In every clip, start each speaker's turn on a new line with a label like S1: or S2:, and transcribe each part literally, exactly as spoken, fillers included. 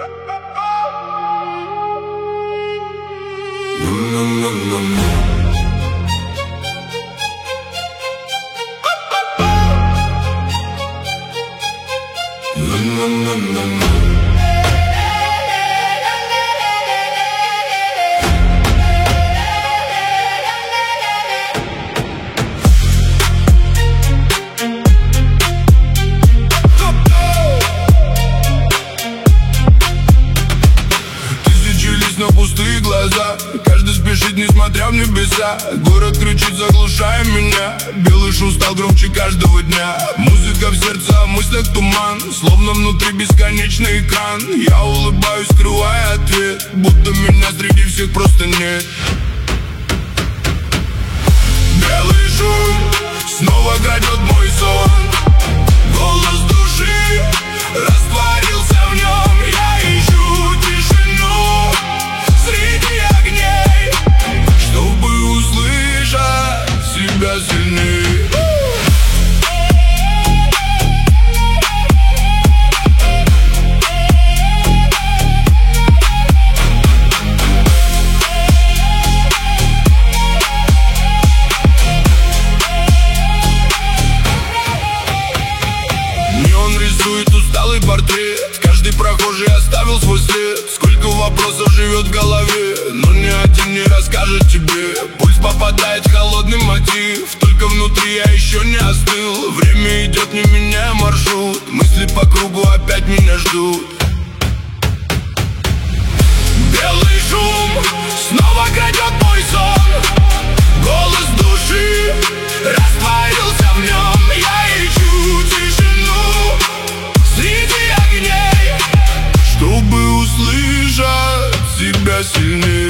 S1: Тысячи лиц, но пустые глаза. Каждый спешит, несмотря в небеса. Город кричит, заглушая меня. Белый шум стал громче каждого дня. Музыка в сердце, а в мыслях туман. Словно внутри бесконечный экран. Я улыбаюсь, скрывая ответ, будто меня среди всех просто нет. Белый шум снова крадет мой сон. Голос души растворился в нем. Я ищу тишину среди огней, чтобы услышать себя сильней. Усталый портрет, каждый прохожий оставил свой след. Сколько вопросов живет в голове, но ни один не расскажет тебе. Пульс попадает в холодный мотив, только внутри я еще не остыл. Время идет, не меняя маршрут, мысли по кругу опять меня ждут. Белый шум снова крадет мой сон. Голос души растворился в нем. Я ищу тишину среди огней, чтобы услышать себя сильнее.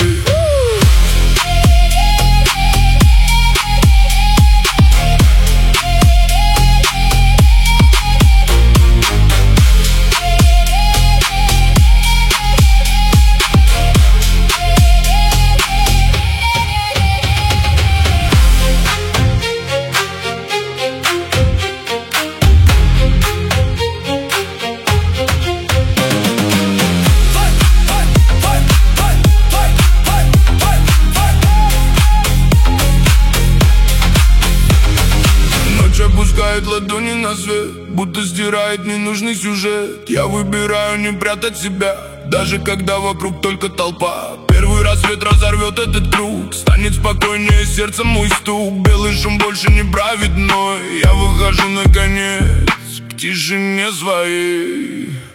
S1: Опускает ладони на свет, будто стирает ненужный сюжет. Я выбираю не прятать себя, даже когда вокруг только толпа. Первый рассвет разорвет этот круг, станет спокойнее сердцем мой стук. Белый шум больше не правит мной, я выхожу наконец к тишине своей.